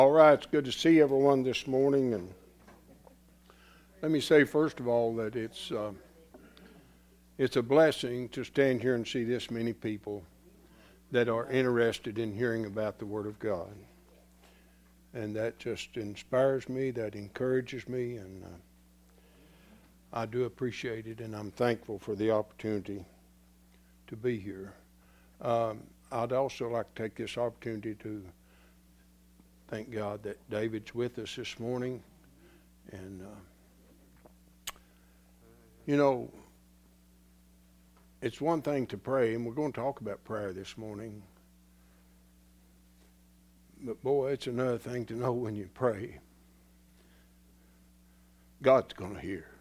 All right, it's good to see everyone this morning, and let me say first of all that it's a blessing to stand here and see this many people that are interested in hearing about the Word of God, and that just inspires me, that encourages me, and I do appreciate it, and I'm thankful for the opportunity to be here. I'd also like to take this opportunity to thank God that David's with us this morning. And, it's one thing to pray, and we're going to talk about prayer this morning. But, boy, it's another thing to know when you pray, God's going to hear.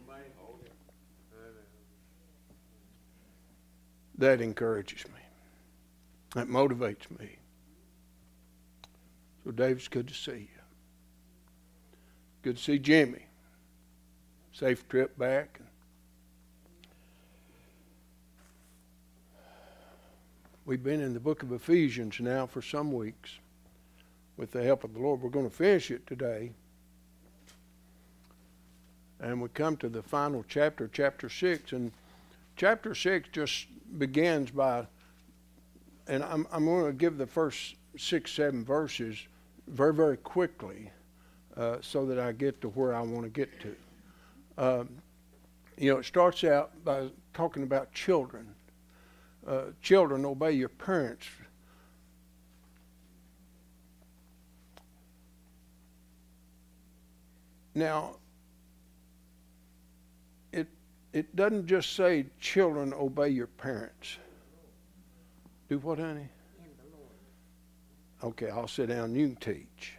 That encourages me. That motivates me. So, Dave, it's good to see you. Good to see Jimmy. Safe trip back. We've been in the book of Ephesians now for some weeks. With the help of the Lord, we're going to finish it today. And we come to the final chapter, chapter 6. And chapter 6 just begins by, and I'm going to give the first 6, 7 verses very, very quickly so that I get to where I want to get to. It starts out by talking about children. Children, obey your parents. Now, it doesn't just say, children, obey your parents. Do what, honey? Okay, I'll sit down and you can teach.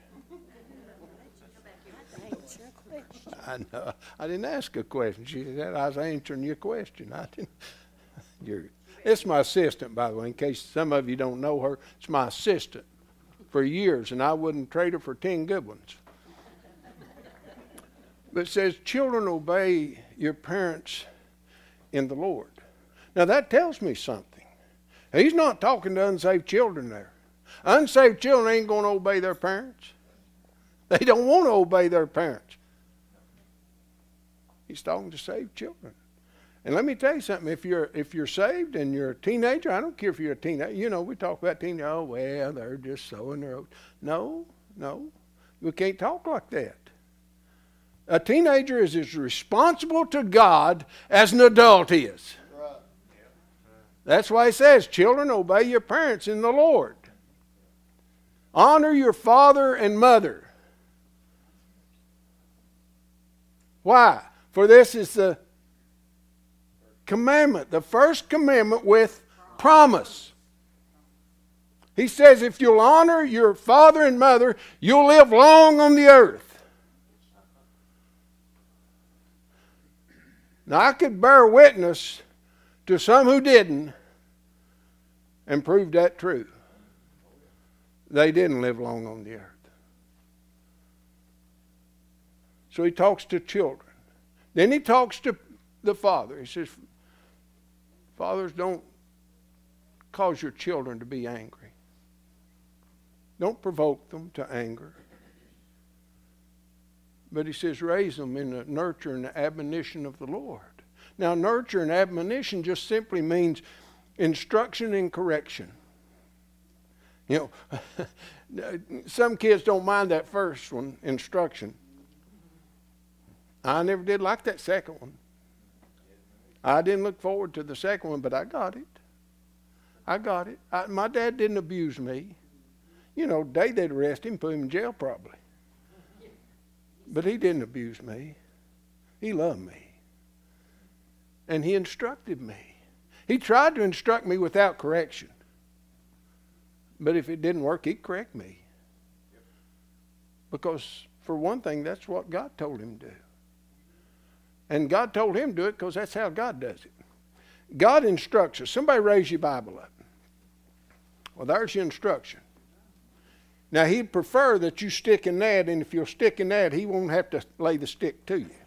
I know. I didn't ask a question. She said I was answering your question. It's my assistant, by the way, in case some of you don't know her. It's my assistant for years, and I wouldn't trade her for 10 good ones. But it says, children, obey your parents in the Lord. Now, that tells me something. He's not talking to unsaved children there. Unsaved children ain't going to obey their parents. They don't want to obey their parents. He's talking to saved children. And let me tell you something. If you're saved and you're a teenager, I don't care if you're a teenager. We talk about teenagers. Oh, well, they're just sowing their own. No. We can't talk like that. A teenager is as responsible to God as an adult is. That's why he says, children, obey your parents in the Lord. Honor your father and mother. Why? For this is the commandment, the first commandment with promise. He says, if you'll honor your father and mother, you'll live long on the earth. Now, I could bear witness to some who didn't and prove that true. They didn't live long on the earth. So he talks to children. Then he talks to the father. He says, fathers, don't cause your children to be angry. Don't provoke them to anger. But he says, raise them in the nurture and the admonition of the Lord. Now, nurture and admonition just simply means instruction and correction. Some kids don't mind that first one, instruction. I never did like that second one. I didn't look forward to the second one, but I got it. My dad didn't abuse me. They'd arrest him, put him in jail probably. But he didn't abuse me. He loved me. And he instructed me. He tried to instruct me without correction. But if it didn't work, he'd correct me. Because, for one thing, that's what God told him to do. And God told him to do it because that's how God does it. God instructs us. Somebody raise your Bible up. Well, there's your instruction. Now, he'd prefer that you stick in that, and if you'll stick in that, he won't have to lay the stick to you.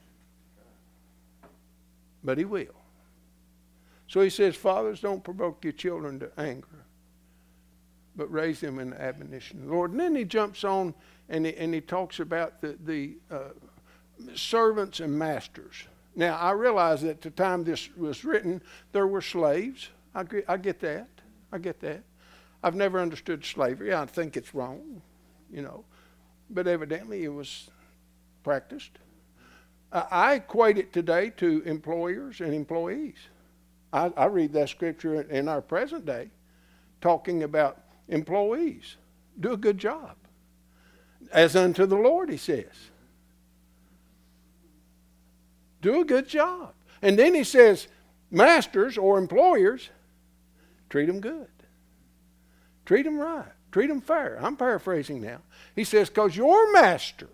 But he will. So he says, fathers, don't provoke your children to anger, but raise them in admonition of the Lord. And then he jumps on and he talks about the servants and masters. Now, I realize that at the time this was written, there were slaves. I get that. I get that. I've never understood slavery. I think it's wrong, but evidently it was practiced. I equate it today to employers and employees. I read that scripture in our present day talking about employees. Do a good job. As unto the Lord, he says. Do a good job. And then he says, masters or employers, treat them good. Treat them right. Treat them fair. I'm paraphrasing now. He says, because your master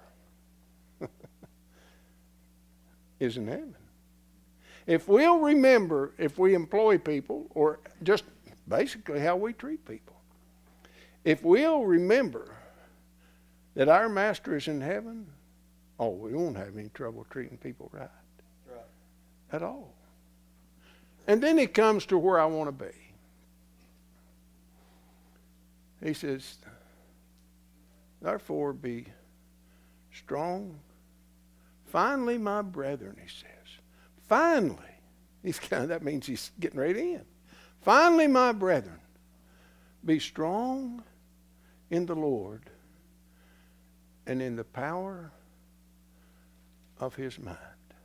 is in heaven. If we'll remember, if we employ people, or just basically how we treat people, if we'll remember that our master is in heaven, we won't have any trouble treating people right. At all. And then he comes to where I want to be. He says, therefore be strong. Finally, my brethren, he says. Finally. That means he's getting right in. Finally, my brethren, be strong in the Lord and in the power of his might.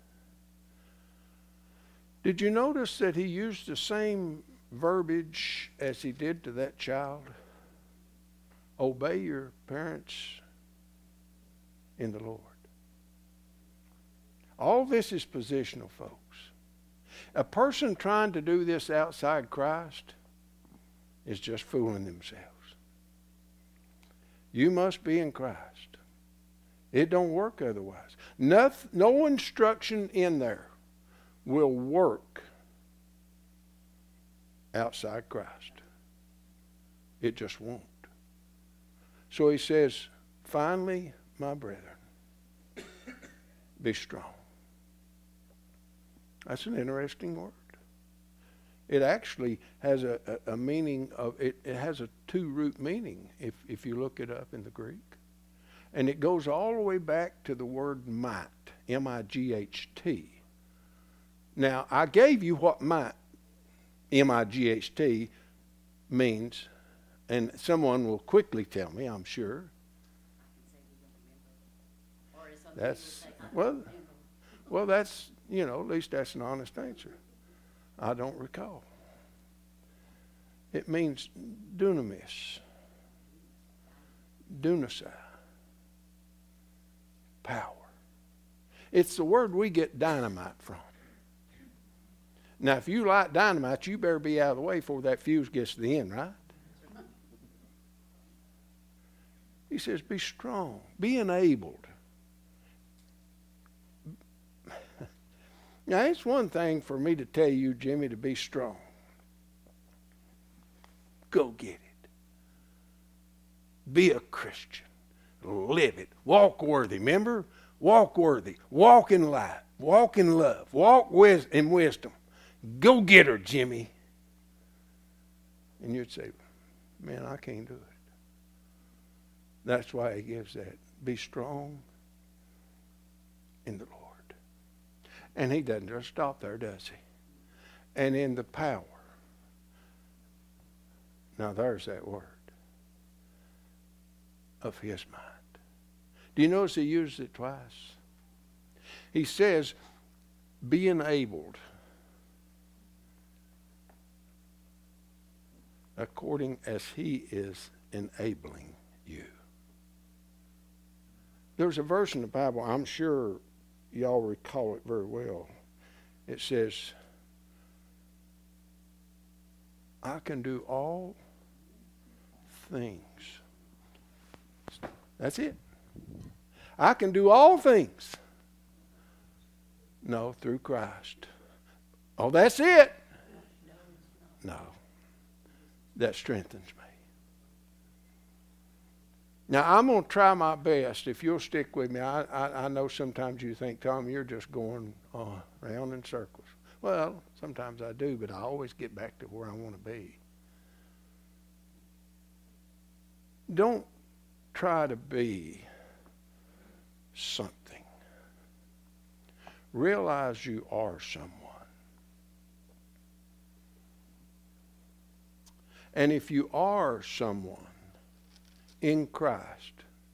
Did you notice that he used the same verbiage as he did to that child? Obey your parents in the Lord. All this is positional, folks. A person trying to do this outside Christ is just fooling themselves. You must be in Christ. It don't work otherwise. No instruction in there will work outside Christ. It just won't. So he says, finally, my brethren, be strong. That's an interesting word. It actually has a meaning of, it has a two-root meaning if you look it up in the Greek. And it goes all the way back to the word might, M-I-G-H-T. Now, I gave you what might, M-I-G-H-T, means, and someone will quickly tell me, I'm sure. That's, well, that's, at least that's an honest answer. I don't recall. It means dunamis, dunasai, power. It's the word we get dynamite from. Now, if you like dynamite, you better be out of the way before that fuse gets to the end, right? He says, be strong, be enabled. Now, it's one thing for me to tell you, Jimmy, to be strong. Go get it. Be a Christian. Live it. Walk worthy. Remember? Walk worthy. Walk in light. Walk in love. Walk in wisdom. Go get her, Jimmy. And you'd say, man, I can't do it. That's why he gives that. Be strong in the Lord. And he doesn't just stop there, does he? And in the power. Now there's that word. Of his mind. Do you notice he used it twice? He says, be enabled. According as he is enabling you. There's a verse in the Bible, I'm sure y'all recall it very well. It says, I can do all things. That's it. I can do all things. No, through Christ. Oh, that's it. No. That strengthens me. Now, I'm going to try my best. If you'll stick with me, I know sometimes you think, Tom, you're just going round in circles. Well, sometimes I do, but I always get back to where I want to be. Don't try to be something. Realize you are someone. And if you are someone in Christ,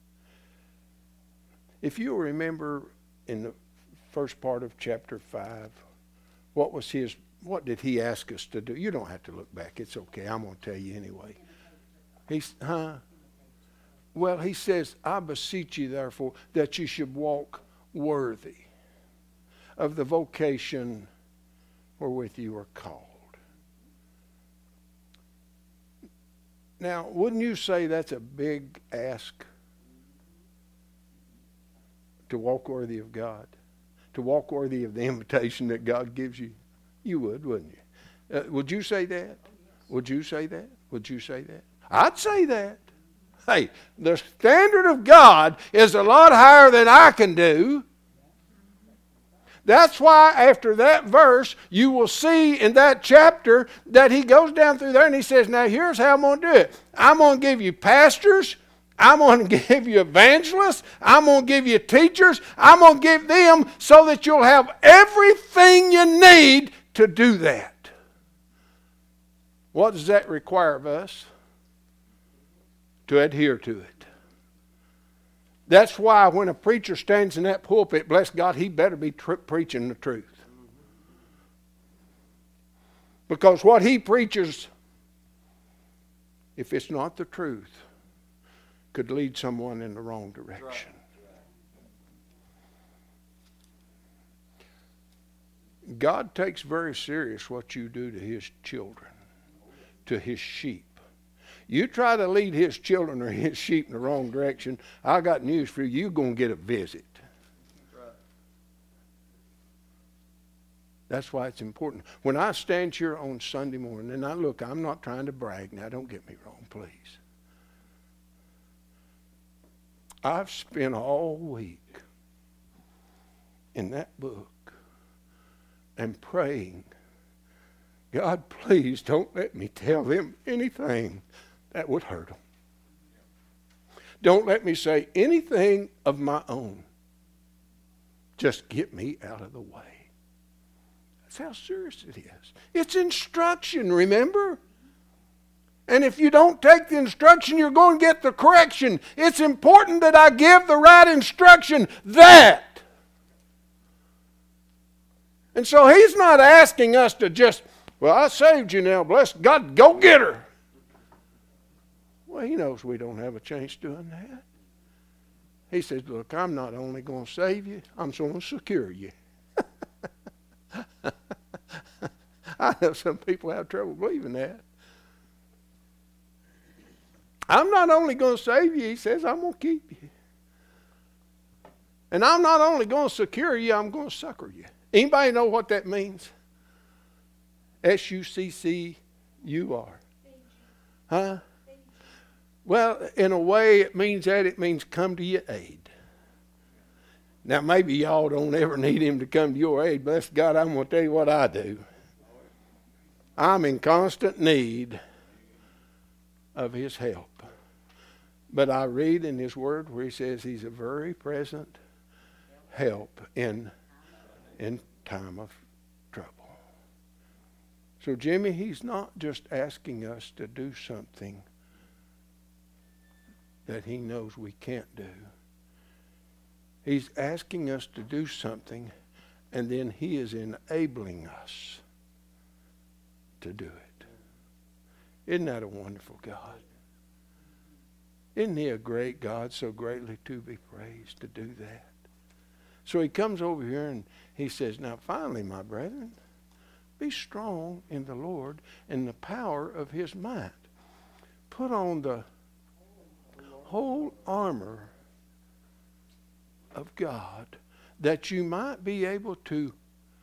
if you remember in the first part of chapter 5, what did he ask us to do? You don't have to look back. It's okay. I'm going to tell you anyway. Well, he says, I beseech you, therefore, that you should walk worthy of the vocation wherewith you are called. Now, wouldn't you say that's a big ask? To walk worthy of God? To walk worthy of the invitation that God gives you? You would, wouldn't you? Would you say that? Would you say that? Would you say that? I'd say that. Hey, the standard of God is a lot higher than I can do. That's why after that verse, you will see in that chapter that he goes down through there and he says, now here's how I'm going to do it. I'm going to give you pastors. I'm going to give you evangelists. I'm going to give you teachers. I'm going to give them so that you'll have everything you need to do that. What does that require of us? To adhere to it. That's why when a preacher stands in that pulpit, bless God, he better be preaching the truth. Because what he preaches, if it's not the truth, could lead someone in the wrong direction. God takes very serious what you do to his children, to his sheep. You try to lead his children or his sheep in the wrong direction, I got news for you. You're going to get a visit. That's why it's important. When I stand here on Sunday morning, and I'm not trying to brag. Now, don't get me wrong, please. I've spent all week in that book and praying, God, please don't let me tell them anything that would hurt them. Don't let me say anything of my own. Just get me out of the way. That's how serious it is. It's instruction, remember? And if you don't take the instruction, you're going to get the correction. It's important that I give the right instruction. That. And so he's not asking us to just, well, I saved you now, bless God, go get her. Well, he knows we don't have a chance doing that. He says, look, I'm not only going to save you, I'm going to secure you. I know some people have trouble believing that. I'm not only going to save you, he says, I'm going to keep you. And I'm not only going to secure you, I'm going to succor you. Anybody know what that means? S-U-C-C-U-R. Huh? Well, in a way, it means come to your aid. Now, maybe y'all don't ever need him to come to your aid. Bless God, I'm going to tell you what I do. I'm in constant need of his help. But I read in his word where he says he's a very present help in time of trouble. So, Jimmy, he's not just asking us to do something that he knows we can't do. He's asking us to do something, and then he is enabling us to do it. Isn't that a wonderful God? Isn't he a great God, so greatly to be praised to do that? So he comes over here and he says, now finally, my brethren, be strong in the Lord and the power of his might. Put on the whole armor of God that you might be able to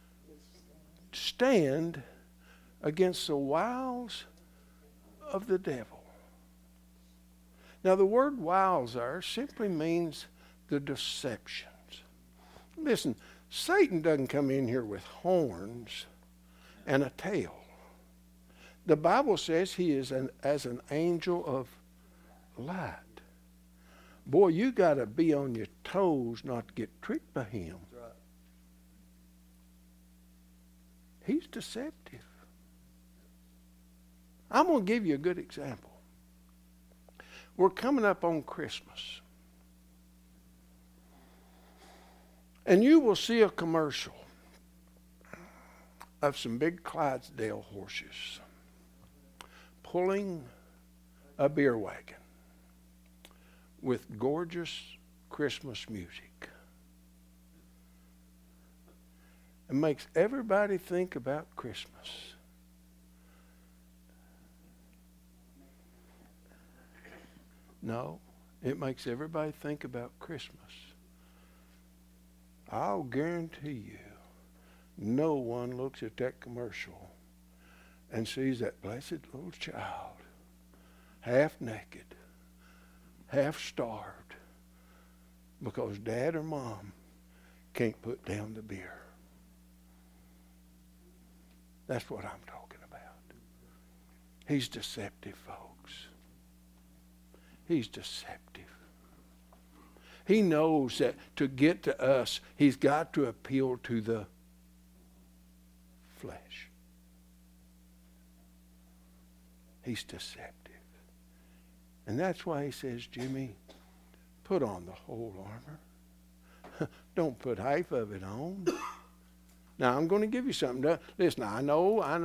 stand against the wiles of the devil. Now, the word wiles there simply means the deceptions. Listen, Satan doesn't come in here with horns and a tail. The Bible says he is as an angel of light. Boy, you got to be on your toes not to get tricked by him. That's right. He's deceptive. I'm going to give you a good example. We're coming up on Christmas. And you will see a commercial of some big Clydesdale horses pulling a beer wagon with gorgeous Christmas music. It makes everybody think about Christmas. No, it makes everybody think about Christmas. I'll guarantee you, no one looks at that commercial and sees that blessed little child, half naked, half starved, because dad or mom can't put down the beer. That's what I'm talking about. He's deceptive, folks. He's deceptive. He knows that to get to us, he's got to appeal to the flesh. He's deceptive. And that's why he says, Jimmy, put on the whole armor. Don't put half of it on. Now, I'm going to give you something to listen. I know. I'm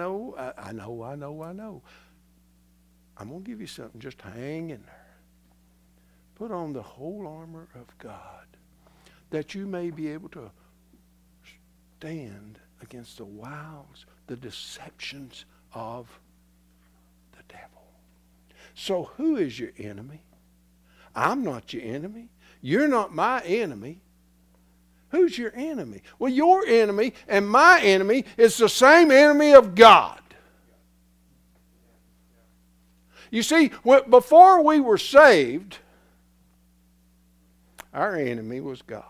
going to give you something. Just hang in there. Put on the whole armor of God, that you may be able to stand against the wiles, the deceptions of the devil. So who is your enemy? I'm not your enemy. You're not my enemy. Who's your enemy? Well, your enemy and my enemy is the same enemy of God. You see, before we were saved, our enemy was God.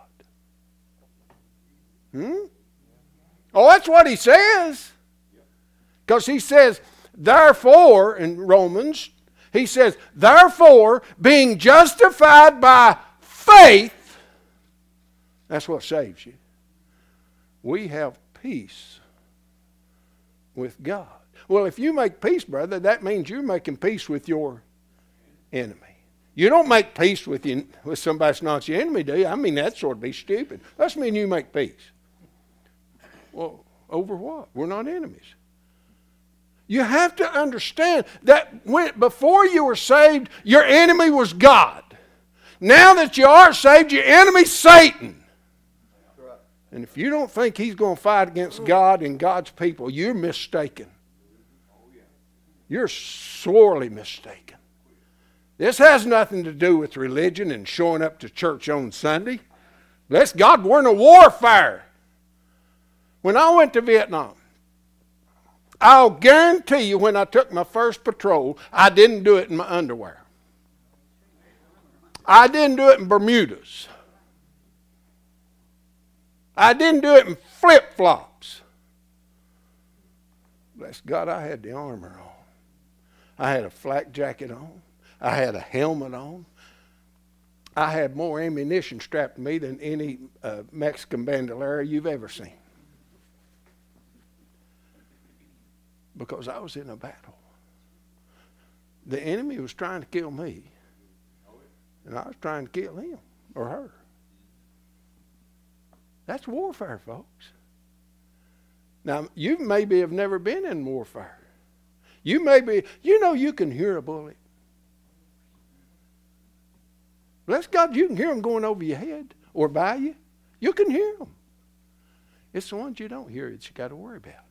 Oh, that's what he says. Because he says, therefore, in Romans, he says, therefore, being justified by faith, that's what saves you. We have peace with God. Well, if you make peace, brother, that means you're making peace with your enemy. You don't make peace with somebody that's not your enemy, do you? I mean, that sort of be stupid. That's mean you make peace. Well, over what? We're not enemies. You have to understand that before you were saved, your enemy was God. Now that you are saved, your enemy's Satan. And if you don't think he's going to fight against God and God's people, you're mistaken. You're sorely mistaken. This has nothing to do with religion and showing up to church on Sunday. Bless God, we're in a warfare. When I went to Vietnam, I'll guarantee you when I took my first patrol, I didn't do it in my underwear. I didn't do it in Bermudas. I didn't do it in flip-flops. Bless God, I had the armor on. I had a flak jacket on. I had a helmet on. I had more ammunition strapped to me than any Mexican bandolera you've ever seen. Because I was in a battle. The enemy was trying to kill me. And I was trying to kill him or her. That's warfare, folks. Now, you maybe have never been in warfare. You can hear a bullet. Bless God, you can hear them going over your head or by you. You can hear them. It's the ones you don't hear that you got to worry about.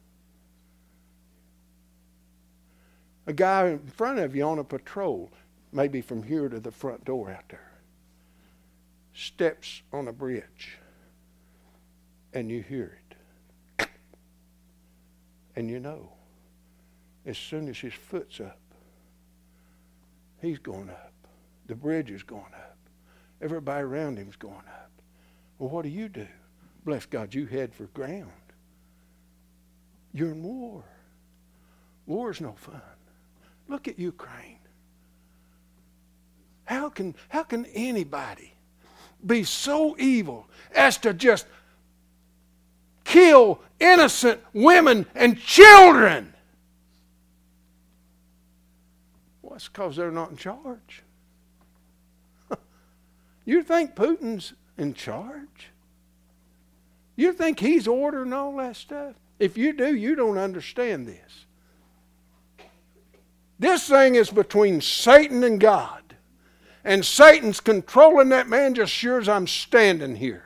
A guy in front of you on a patrol, maybe from here to the front door out there, steps on a bridge, and you hear it. And you know, as soon as his foot's up, he's going up. The bridge is going up. Everybody around him's going up. Well, what do? Bless God, you head for ground. You're in war. War's no fun. Look at Ukraine. How can anybody be so evil as to just kill innocent women and children? Well, it's because they're not in charge. You think Putin's in charge? You think he's ordering all that stuff? If you do, you don't understand this. This thing is between Satan and God. And Satan's controlling that man just sure as I'm standing here.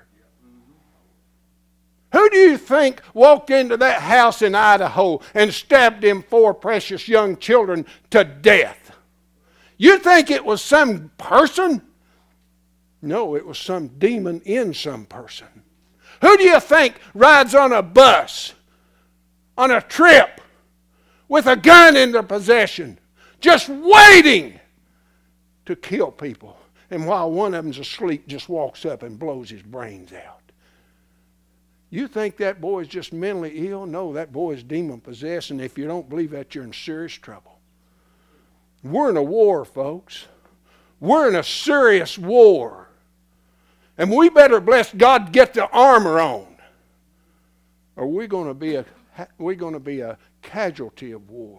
Who do you think walked into that house in Idaho and stabbed them 4 precious young children to death? You think it was some person? No, it was some demon in some person. Who do you think rides on a bus, on a trip, with a gun in their possession, just waiting to kill people, and while one of them's asleep just walks up and blows his brains out? You think that boy is just mentally ill? No, that boy is demon possessed, and if you don't believe that, you're in serious trouble. We're in a war, folks. We're in a serious war. And we better, bless God, get the armor on, or we're going to be a casualty of war.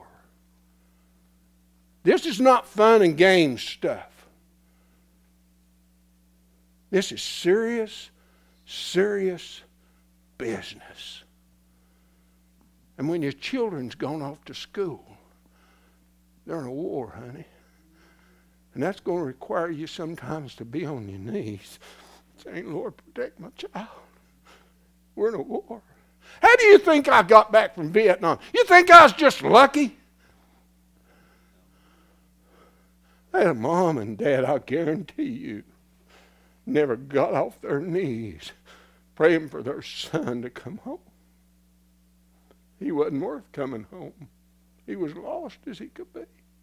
This is not fun and games stuff. This is serious, serious business. And when your children's gone off to school, they're in a war, honey. And that's going to require you sometimes to be on your knees saying, Lord, protect my child. We're in a war. How do you think I got back from Vietnam? You think I was just lucky? I had a mom and dad, I guarantee you, never got off their knees praying for their son to come home. He wasn't worth coming home. He was lost as he could be.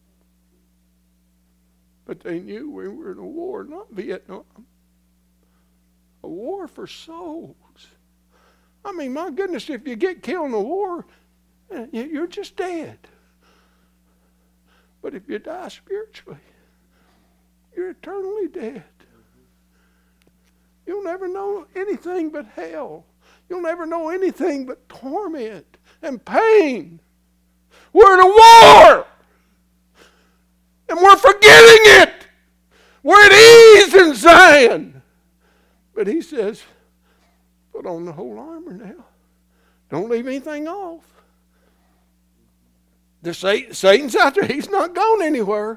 But they knew we were in a war, not Vietnam. A war for souls. I mean, my goodness, if you get killed in a war, you're just dead. But if you die spiritually, you're eternally dead. You'll never know anything but hell. You'll never know anything but torment and pain. We're in a war! And we're forgetting it! We're at ease in Zion! But he says, put on the whole armor now. Don't leave anything off. Satan's out there. He's not gone anywhere.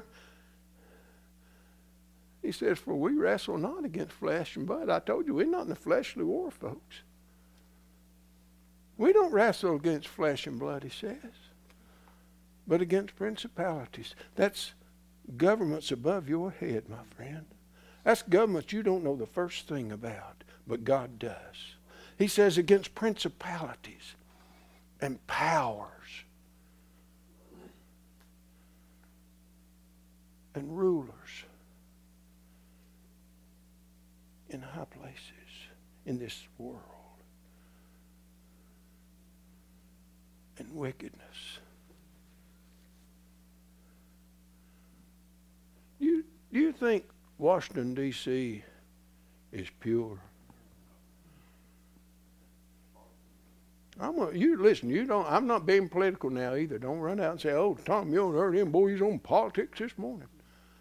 He says, for we wrestle not against flesh and blood. I told you, we're not in a fleshly war, folks. We don't wrestle against flesh and blood, he says, but against principalities. That's governments above your head, my friend. That's governments you don't know the first thing about, but God does. He says against principalities and powers and rulers in high places in this world, and wickedness. Do you think Washington, D.C. is pure? I'm not being political now either. Don't run out and say, oh, Tom, you heard him, boy, he's on politics this morning.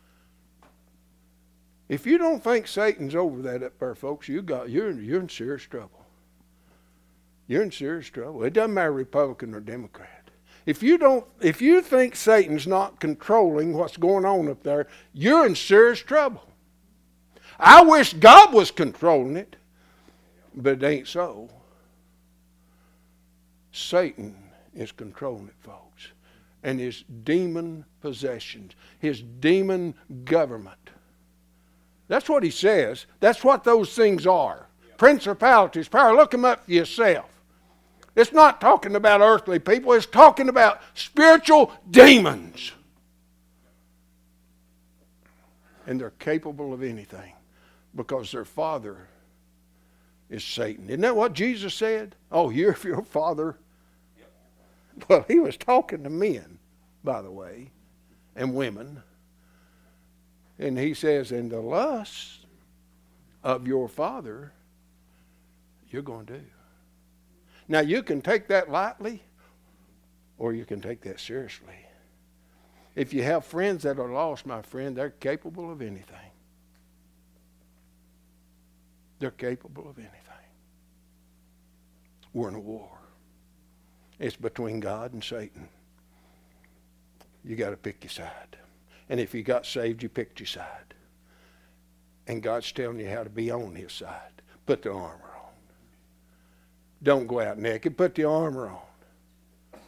If you don't think Satan's over that up there, folks, you're in serious trouble. You're in serious trouble. It doesn't matter Republican or Democrat. If you think Satan's not controlling what's going on up there, you're in serious trouble. I wish God was controlling it, but it ain't so. Satan is controlling it, folks. And his demon possessions, his demon government. That's what he says. That's what those things are. Principalities, power. Look them up for yourself. It's not talking about earthly people. It's talking about spiritual demons. And they're capable of anything because their father is Satan. Isn't that what Jesus said? Oh, you're your father. Well, he was talking to men, by the way, and women. And he says, and the lust of your father, you're going to do. Now, you can take that lightly, or you can take that seriously. If you have friends that are lost, my friend, they're capable of anything. They're capable of anything. We're in a war. It's between God and Satan. You got to pick your side. And if you got saved, you picked your side. And God's telling you how to be on his side. Put the armor on. Don't go out naked. Put the armor on.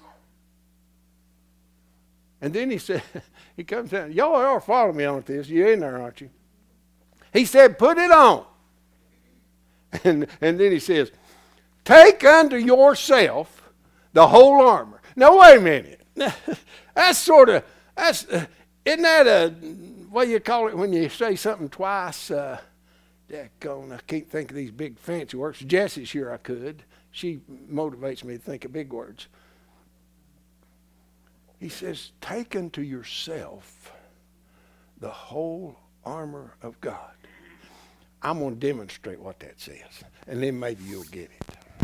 And then he said, he comes down. Y'all are following me on this. You're in there, aren't you? He said, put it on. And then he says, take unto yourself the whole armor. Now, wait a minute. Isn't that a, what do you call it when you say something twice? I can't think of these big fancy words. Jessie's here, I could. She motivates me to think of big words. He says, take unto yourself the whole armor of God. I'm going to demonstrate what that says, and then maybe you'll get it.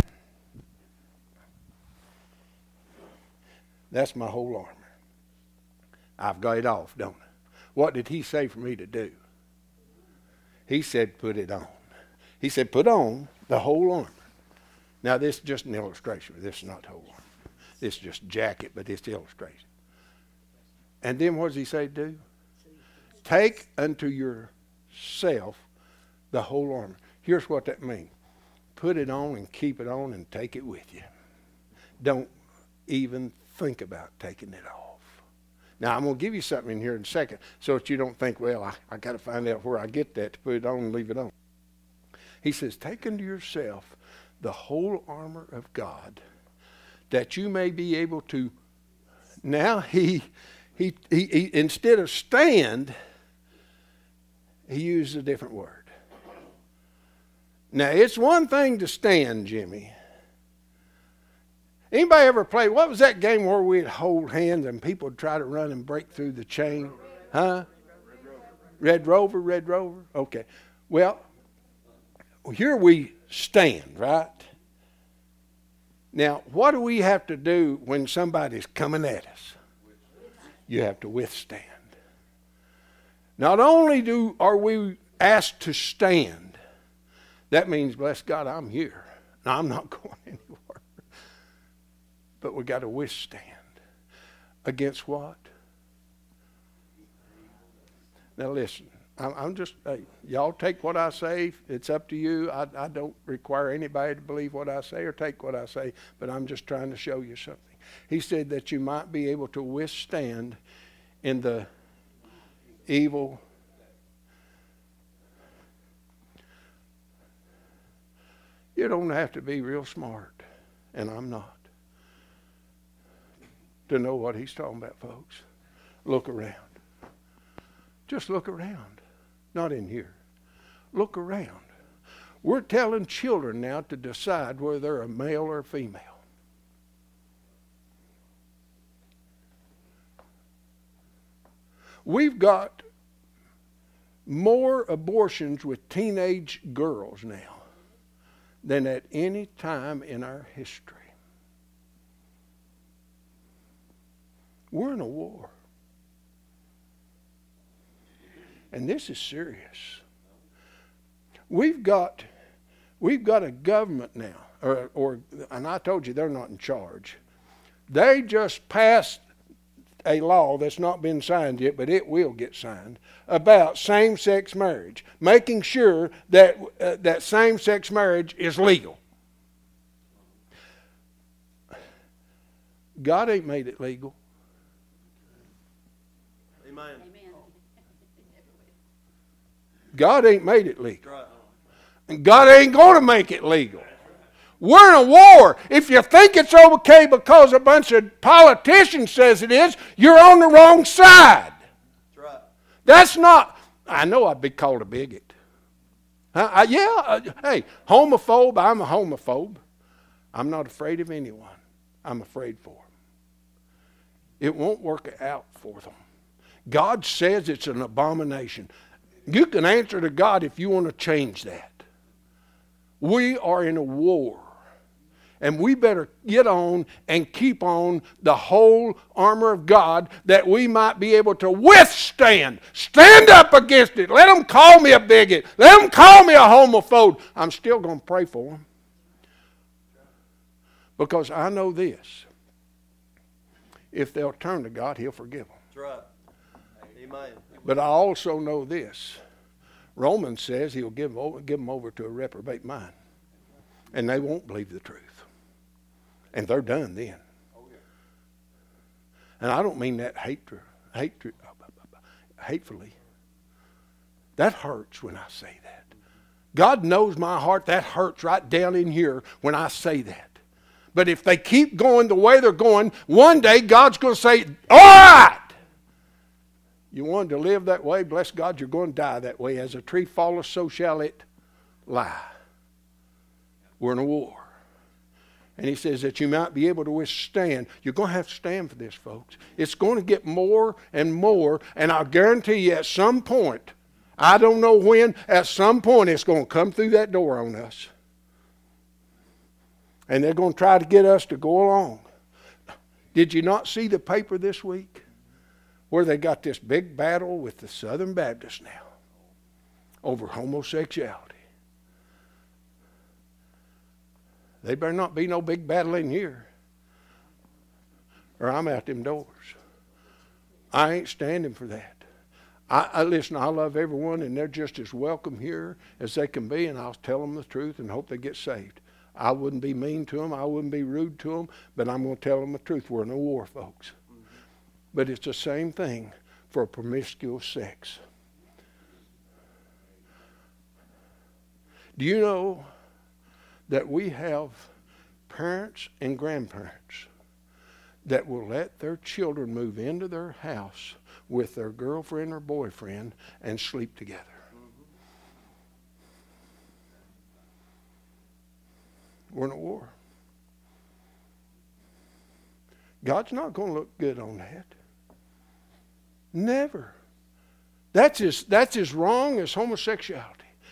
That's my whole armor. I've got it off, don't I? What did he say for me to do? He said, put it on. He said, put on the whole armor. Now, this is just an illustration. This is not the whole armor. This is just jacket, but it's illustration. And then what does he say to do? Take unto yourself the whole armor. Here's what that means. Put it on and keep it on and take it with you. Don't even think about taking it off. Now, I'm going to give you something in here in a second so that you don't think, well, I got to find out where I get that to put it on and leave it on. He says, take unto yourself the whole armor of God that you may be able to. Now, he instead of stand, he used a different word. Now, it's one thing to stand, Jimmy. Anybody ever play, what was that game where we'd hold hands and people would try to run and break through the chain? Huh? Red Rover? Okay. Well, here we stand, right? Now, what do we have to do when somebody's coming at us? You have to withstand. Not only are we asked to stand, that means, bless God, I'm here. Now, I'm not going anywhere. But we got to withstand. Against what? Now listen, I'm just, hey, y'all take what I say. It's up to you. I don't require anybody to believe what I say or take what I say, but I'm just trying to show you something. He said that you might be able to withstand in the evil. You don't have to be real smart, and I'm not, to know what he's talking about, folks. Look around. Just look around. Not in here. Look around. We're telling children now to decide whether they're a male or a female. We've got more abortions with teenage girls now than at any time in our history. We're in a war. And this is serious. We've got a government now, and I told you they're not in charge. They just passed a law that's not been signed yet, but it will get signed, about same-sex marriage, making sure that that same-sex marriage is legal. God ain't made it legal. Amen. God ain't made it legal. And God ain't going to make it legal. We're in a war. If you think it's okay because a bunch of politicians says it is, you're on the wrong side. That's right. That's not, I know I'd be called a bigot. Hey, homophobe, I'm a homophobe. I'm not afraid of anyone. I'm afraid for them. It won't work out for them. God says it's an abomination. You can answer to God if you want to change that. We are in a war. And we better get on and keep on the whole armor of God that we might be able to withstand. Stand up against it. Let them call me a bigot. Let them call me a homophobe. I'm still going to pray for them. Because I know this. If they'll turn to God, He'll forgive them. That's right. Amen. But I also know this. Romans says He'll give them over to a reprobate mind. And they won't believe the truth. And they're done then. And I don't mean that hatefully. That hurts when I say that. God knows my heart. That hurts right down in here when I say that. But if they keep going the way they're going, one day God's going to say, all right. You wanted to live that way? Bless God, you're going to die that way. As a tree falleth, so shall it lie. We're in a war. And He says that you might be able to withstand. You're going to have to stand for this, folks. It's going to get more and more. And I'll guarantee you at some point, I don't know when, at some point it's going to come through that door on us. And they're going to try to get us to go along. Did you not see the paper this week? Where they got this big battle with the Southern Baptists now over homosexuality. They better not be no big battle in here, or I'm out them doors. I ain't standing for that. Listen, I love everyone, and they're just as welcome here as they can be, and I'll tell them the truth and hope they get saved. I wouldn't be mean to them. I wouldn't be rude to them, but I'm going to tell them the truth. We're in a war, folks. But it's the same thing for promiscuous sex. Do you know that we have parents and grandparents that will let their children move into their house with their girlfriend or boyfriend and sleep together? We're in a war. God's not going to look good on that. Never. That's as wrong as homosexuality.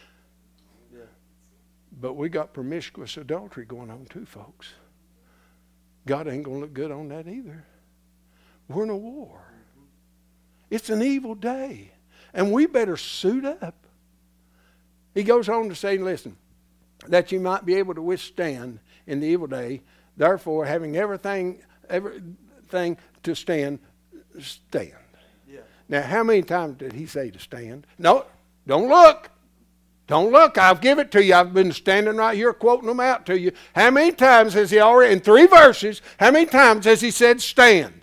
But we got promiscuous adultery going on too, folks. God ain't going to look good on that either. We're in a war. It's an evil day. And we better suit up. He goes on to say, listen, that you might be able to withstand in the evil day. Therefore, having everything to stand. Yeah. Now, how many times did He say to stand? No, don't look. Don't look. I'll give it to you. I've been standing right here quoting them out to you. How many times has He already, in 3 verses, how many times has He said stand?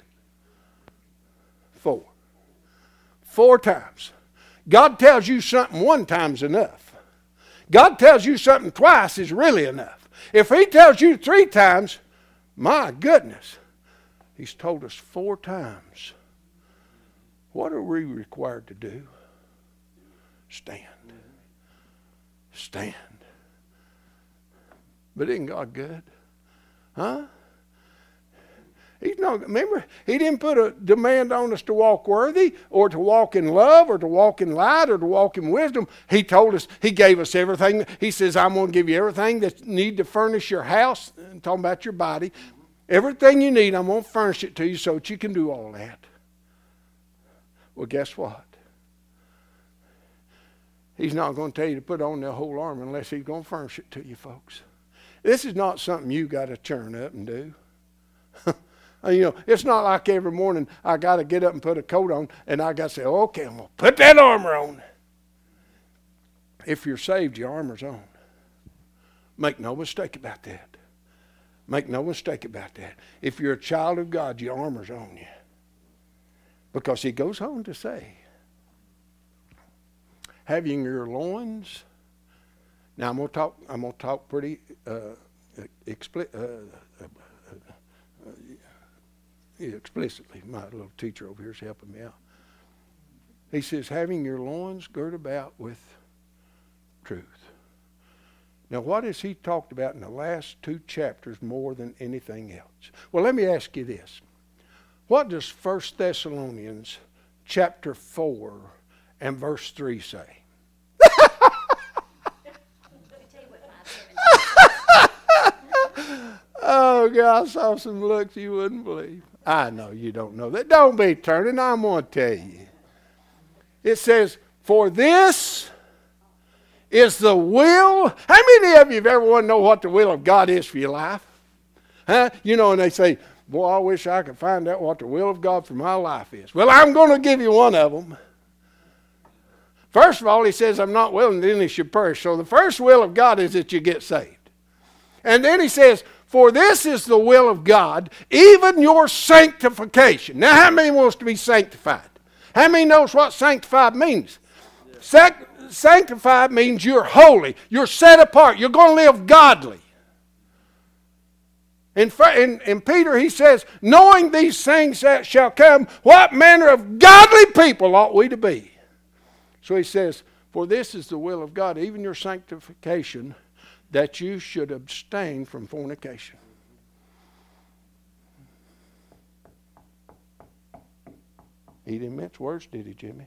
4. 4 times. God tells you something 1 time's enough. God tells you something twice is really enough. If He tells you 3 times, my goodness, He's told us 4 times. What are we required to do? Stand. Stand. But isn't God good? Huh? He's not, remember, He didn't put a demand on us to walk worthy or to walk in love or to walk in light or to walk in wisdom. He told us, He gave us everything. He says, I'm going to give you everything that you need to furnish your house. I'm talking about your body. Everything you need, I'm going to furnish it to you so that you can do all that. Well, guess what? He's not going to tell you to put on the whole armor unless He's going to furnish it to you, folks. This is not something you got to churn up and do. You know, it's not like every morning I got to get up and put a coat on and I got to say, okay, I'm going to put that armor on. If you're saved, your armor's on. Make no mistake about that. Make no mistake about that. If you're a child of God, your armor's on you. Because He goes on to say, having your loins. Now I'm going to talk pretty explicitly. My little teacher over here is helping me out. He says, having your loins girt about with truth. Now, what has he talked about in the last 2 chapters more than anything else? Well, let me ask you this. What does 1 Thessalonians chapter 4 and verse 3 say? Oh, God, I saw some looks you wouldn't believe. I know you don't know that. Don't be turning. I'm going to tell you. It says, for this is the will. How many of you have ever want to know what the will of God is for your life? Huh? You know, and they say, boy, I wish I could find out what the will of God for my life is. Well, I'm going to give you one of them. First of all, he says, I'm not willing that any should perish. So the first will of God is that you get saved. And then he says, for this is the will of God, even your sanctification. Now, how many wants to be sanctified? How many knows what sanctified means? Sanctified means you're holy. You're set apart. You're going to live godly. In Peter, he says, knowing these things that shall come, what manner of godly people ought we to be? So he says, for this is the will of God, even your sanctification, that you should abstain from fornication. He didn't mince words, did he, Jimmy?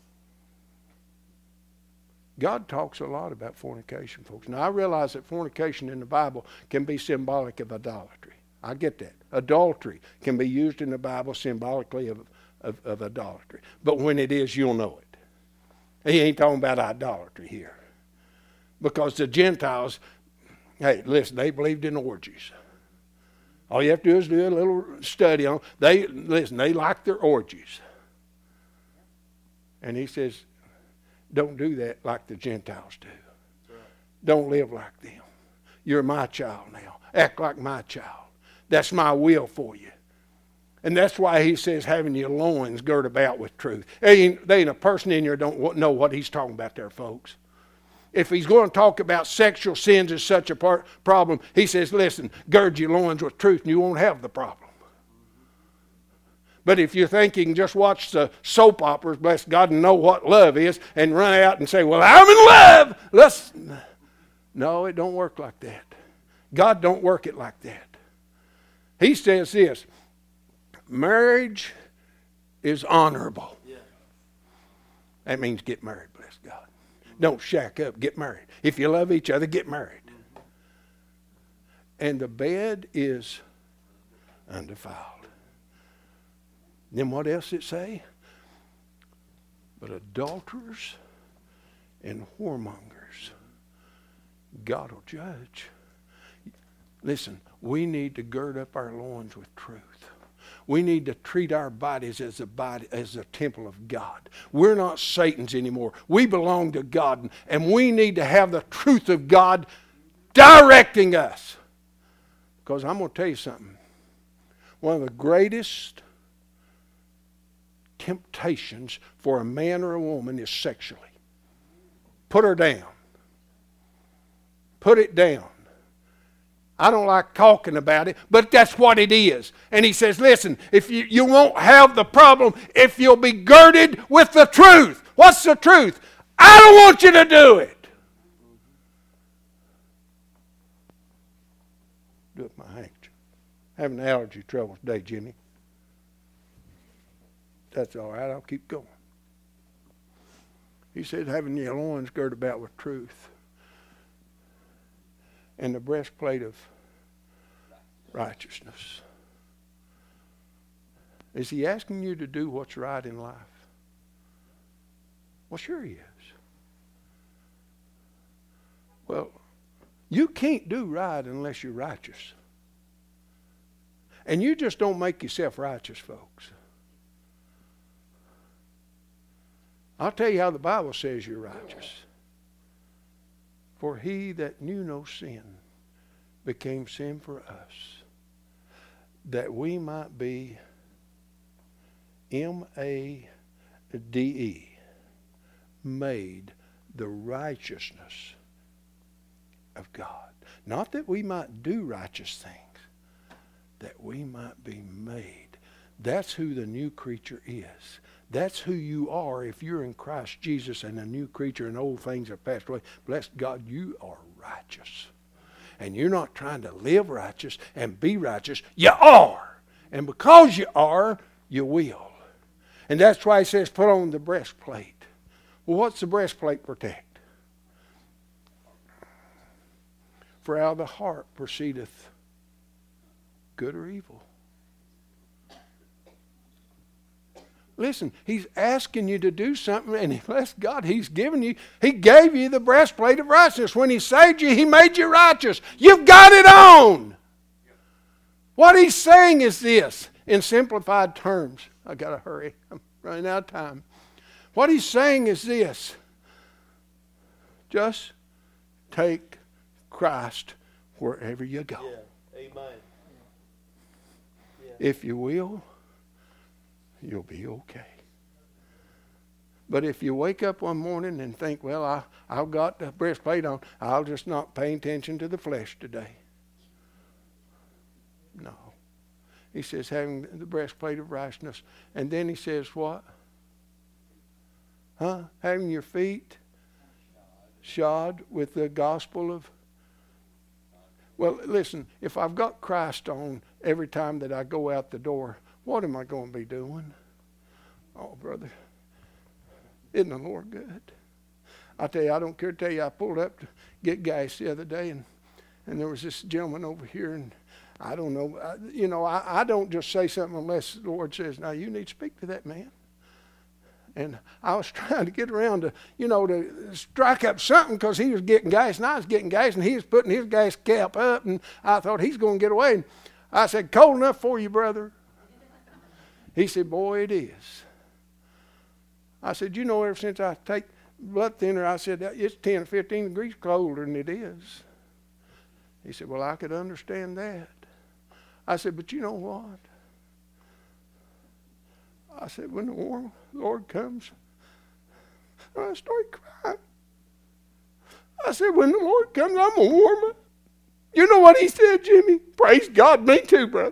God talks a lot about fornication, folks. Now, I realize that fornication in the Bible can be symbolic of idolatry. I get that. Adultery can be used in the Bible symbolically of idolatry. But when it is, you'll know it. He ain't talking about idolatry here. Because the Gentiles, hey, listen, they believed in orgies. All you have to do is do a little study on them. They like their orgies. And he says, don't do that like the Gentiles do. Right. Don't live like them. You're my child now. Act like my child. That's my will for you. And that's why he says having your loins girt about with truth. There ain't a person in here don't know what he's talking about there, folks. If he's going to talk about sexual sins as such a problem, he says, listen, gird your loins with truth and you won't have the problem. But if you think you can just watch the soap operas, bless God, and know what love is, and run out and say, well, I'm in love. No, it don't work like that. God don't work it like that. He says this, marriage is honorable. Yeah. That means get married, bless God. Don't shack up, get married. If you love each other, get married. And the bed is undefiled. Then what else it say? But adulterers and whoremongers, God will judge. Listen, we need to gird up our loins with truth. We need to treat our bodies as a temple of God. We're not Satan's anymore. We belong to God, and we need to have the truth of God directing us. Because I'm going to tell you something. One of the greatest temptations for a man or a woman is sexually. Put her down. Put it down. I don't like talking about it, but that's what it is. And he says, listen, if you won't have the problem if you'll be girded with the truth. What's the truth? I don't want you to do it. Do it with my handkerchief. Having allergy trouble today, Jimmy. That's all right. I'll keep going. He said, having your loins girded about with truth, and the breastplate of righteousness. Is he asking you to do what's right in life? Well, sure he is. Well, you can't do right unless you're righteous. And you just don't make yourself righteous, folks. I'll tell you how the Bible says you're righteous. For he that knew no sin became sin for us, that we might be M-A-D-E, made the righteousness of God. Not that we might do righteous things, that we might be made. That's who the new creature is. That's who you are if you're in Christ Jesus and a new creature and old things have passed away. Bless God, you are righteous. And you're not trying to live righteous and be righteous. You are. And because you are, you will. And that's why he says, put on the breastplate. Well, what's the breastplate protect? For out of the heart proceedeth good or evil. Listen, he's asking you to do something, and bless God, he gave you the breastplate of righteousness. When he saved you, he made you righteous. You've got it on. What he's saying is this, in simplified terms. I got to hurry. I'm running out of time. What he's saying is this. Just take Christ wherever you go. Yeah. Amen. Yeah. If you will, you'll be okay. But if you wake up one morning and think, well, I've got the breastplate on, I'll just not pay attention to the flesh today. No. He says, having the breastplate of righteousness. And then he says, what? Having your feet shod with the gospel of... Well, listen, if I've got Christ on every time that I go out the door, what am I going to be doing? Oh, brother, isn't the Lord good? I tell you, I don't care to tell you, I pulled up to get gas the other day, and there was this gentleman over here, and I don't know, I don't just say something unless the Lord says, now you need to speak to that man. And I was trying to get around to, to strike up something because he was getting gas, and I was getting gas, and he was putting his gas cap up, and I thought he's going to get away. And I said, cold enough for you, brother? He said, boy, it is. I said, ever since I take blood thinner, I said, it's 10 or 15 degrees colder than it is. He said, well, I could understand that. I said, but you know what? I said, when the Lord comes, I started crying. I said, when the Lord comes, I'm going to warm up. You know what he said, Jimmy? Praise God, me too, brother.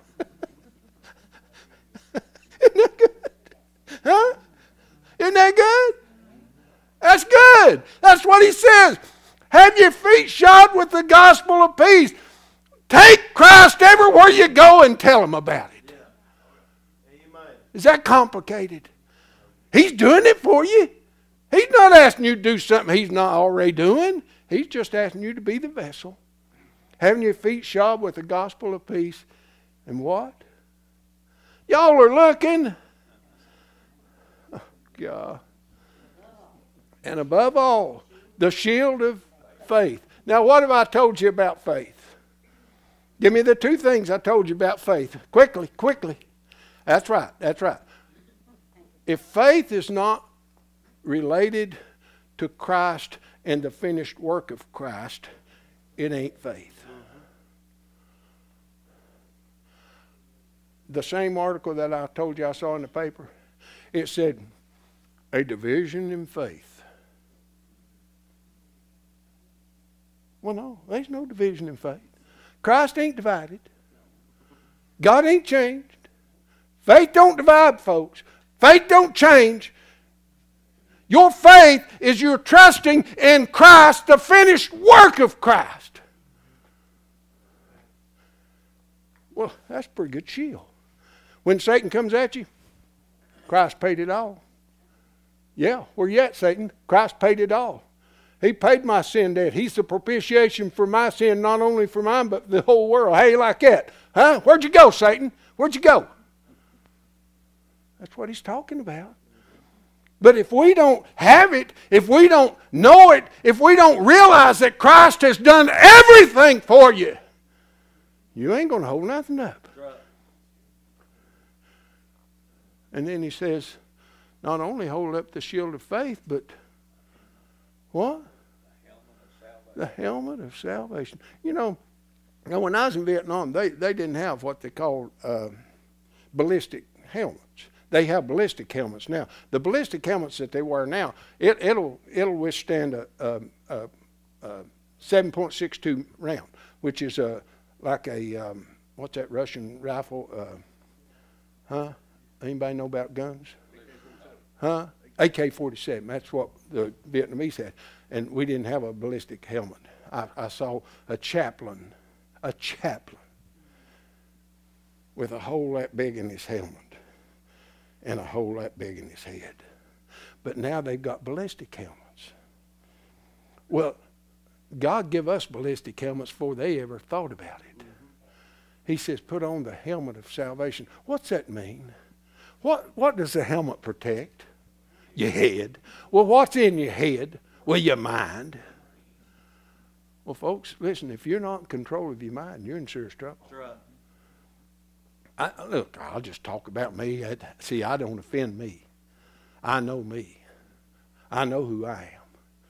Isn't that good? Huh? Isn't that good? That's good. That's what he says. Have your feet shod with the gospel of peace. Take Christ everywhere you go and tell him about it. Yeah. Amen. Is that complicated? He's doing it for you. He's not asking you to do something he's not already doing. He's just asking you to be the vessel. Having your feet shod with the gospel of peace. And what? Y'all are looking. Oh, God. And above all, the shield of faith. Now, what have I told you about faith? Give me the two things I told you about faith. Quickly. That's right. If faith is not related to Christ and the finished work of Christ, it ain't faith. The same article that I told you I saw in the paper, it said, a division in faith. Well, no, there's no division in faith. Christ ain't divided. God ain't changed. Faith don't divide, folks. Faith don't change. Your faith is your trusting in Christ, the finished work of Christ. Well, that's a pretty good shield. When Satan comes at you, Christ paid it all. Yeah, where you at, Satan? Christ paid it all. He paid my sin debt. He's the propitiation for my sin, not only for mine, but the whole world. How you like that? Huh? Where'd you go, Satan? Where'd you go? That's what he's talking about. But if we don't have it, if we don't know it, if we don't realize that Christ has done everything for you, you ain't going to hold nothing up. Right. And then he says, not only hold up the shield of faith, but what? The helmet of salvation. When I was in Vietnam, they didn't have what they called ballistic helmets. They have ballistic helmets now. The ballistic helmets that they wear now, it'll withstand a 7.62 round, which is like a what's that Russian rifle? Huh? Anybody know about guns? Huh? AK-47. That's what the Vietnamese had, and we didn't have a ballistic helmet. I saw a chaplain with a hole that big in his helmet. and a hole that big in his head. But now they've got ballistic helmets. Well, God give us ballistic helmets before they ever thought about it. He says, put on the helmet of salvation. What's that mean? What does the helmet protect? Your head. Well, what's in your head? Well, your mind. Well, folks, listen, if you're not in control of your mind, you're in serious trouble. That's right. Look, I'll just talk about me. See, I don't offend me. I know me. I know who I am.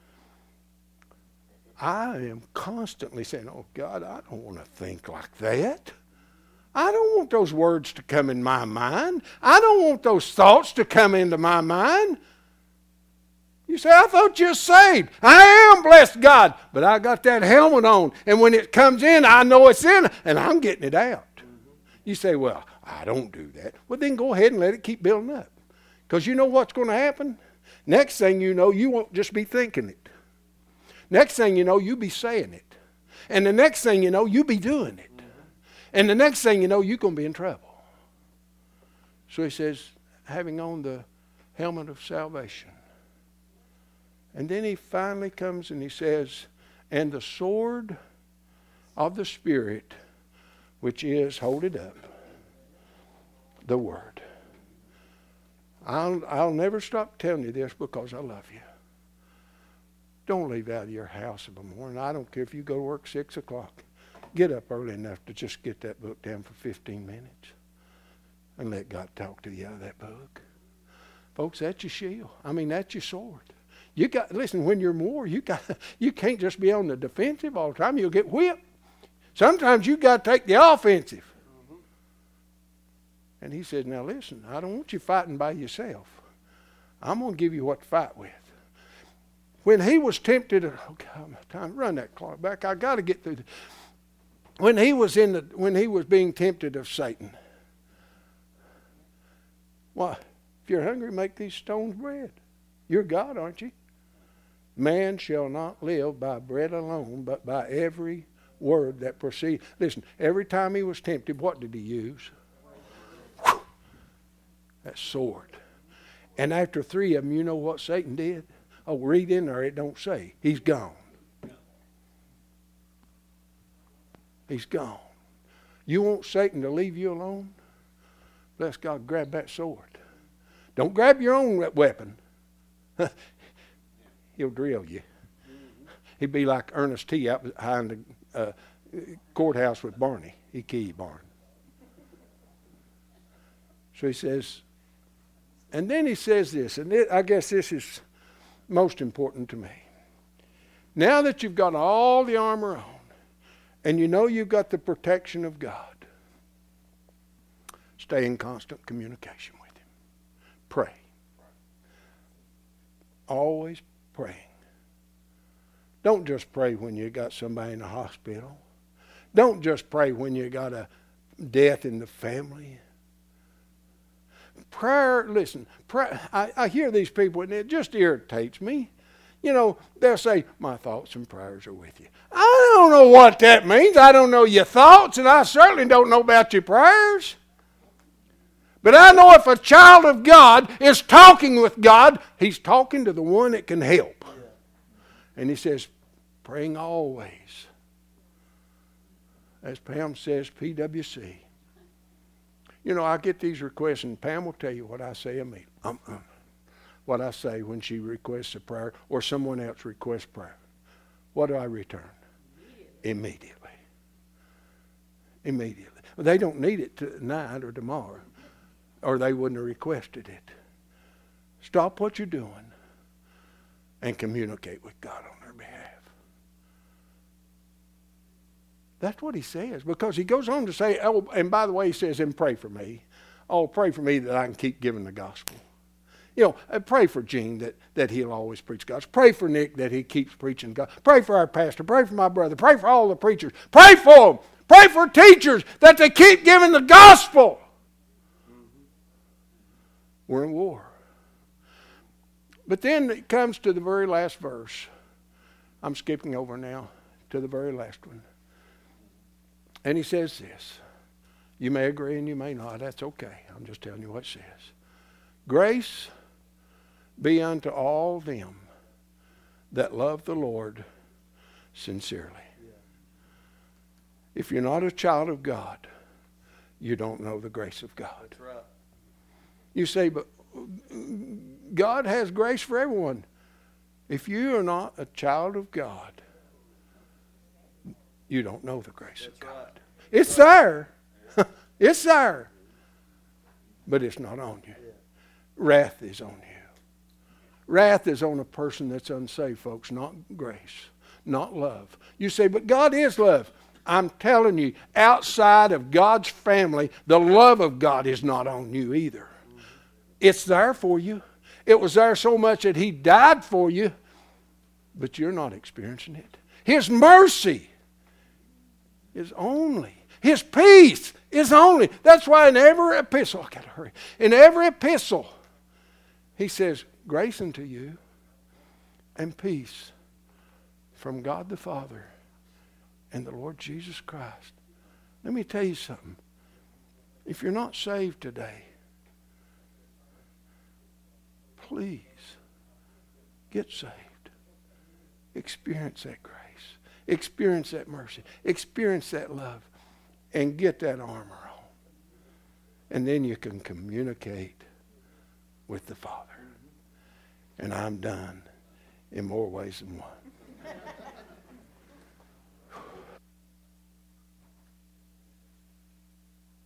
I am constantly saying, oh, God, I don't want to think like that. I don't want those words to come in my mind. I don't want those thoughts to come into my mind. You say, I thought you were saved. I am, blessed God. But I got that helmet on. And when it comes in, I know it's in, and I'm getting it out. You say, well, I don't do that. Well, then go ahead and let it keep building up. Because you know what's going to happen? Next thing you know, you won't just be thinking it. Next thing you know, you be saying it. And the next thing you know, you be doing it. And the next thing you know, you're going to be in trouble. So he says, having on the helmet of salvation. And then he finally comes and he says, and the sword of the Spirit, which is, hold it up, the Word. I'll never stop telling you this because I love you. Don't leave out of your house in the morning. I don't care if you go to work 6 o'clock. Get up early enough to just get that book down for 15 minutes and let God talk to you out of that book. Folks, that's your shield. I mean, that's your sword. You got, listen, when you're more, you can't just be on the defensive all the time. You'll get whipped. Sometimes you got to take the offensive. And he said, now listen, I don't want you fighting by yourself. I'm going to give you what to fight with. When he was tempted, oh God, time to run that clock back. I got to get through. When he was being tempted of Satan, why? If you're hungry, make these stones bread. You're God, aren't you? Man shall not live by bread alone, but by every word that proceeds. Listen, every time he was tempted, what did he use? Whew, that sword. And after 3 of them, you know what Satan did? Oh, read in there, it don't say. He's gone. He's gone. You want Satan to leave you alone? Bless God, grab that sword. Don't grab your own weapon. He'll drill you. He'd be like Ernest T. out behind the courthouse with Barney. He'd kill you, Barn. So he says, and then he says this, and I guess this is most important to me. Now that you've got all the armor on, and you know you've got the protection of God, stay in constant communication with Him. Pray. Always praying. Don't just pray when you got somebody in the hospital. Don't just pray when you got a death in the family. Prayer, listen, prayer, I hear these people and it just irritates me. You know, they'll say, my thoughts and prayers are with you. I don't know what that means. I don't know your thoughts, and I certainly don't know about your prayers. But I know if a child of God is talking with God, he's talking to the one that can help. And he says, praying always. As Pam says, PWC. You know, I get these requests, and Pam will tell you what I say immediately. What I say when she requests a prayer or someone else requests prayer. What do I return? Immediately. Immediately. Well, they don't need it tonight or tomorrow, or they wouldn't have requested it. Stop what you're doing and communicate with God on their behalf. That's what he says, because he goes on to say, oh, and by the way, he says, and pray for me. Oh, pray for me that I can keep giving the gospel. You know, pray for Gene that he'll always preach gospel. Pray for Nick that he keeps preaching God. Pray for our pastor. Pray for my brother. Pray for all the preachers. Pray for them. Pray for teachers that they keep giving the gospel. We're in war. But then it comes to the very last verse. I'm skipping over now to the very last one. And he says this. You may agree and you may not. That's okay. I'm just telling you what it says. Grace be unto all them that love the Lord sincerely. If you're not a child of God, you don't know the grace of God. That's right. You say, but God has grace for everyone. If you are not a child of God, you don't know the grace of God. Right. It's there. It's there. But it's not on you. Wrath is on you. Wrath is on a person that's unsaved, folks, not grace, not love. You say, but God is love. I'm telling you, outside of God's family, the love of God is not on you either. It's there for you. It was there so much that He died for you, but you're not experiencing it. His mercy is only. His peace is only. That's why in every epistle, I gotta hurry. In every epistle, he says, grace unto you and peace from God the Father and the Lord Jesus Christ. Let me tell you something. If you're not saved today, please get saved. Experience that grace. Experience that mercy. Experience that love. And get that armor on. And then you can communicate with the Father. And I'm done in more ways than one.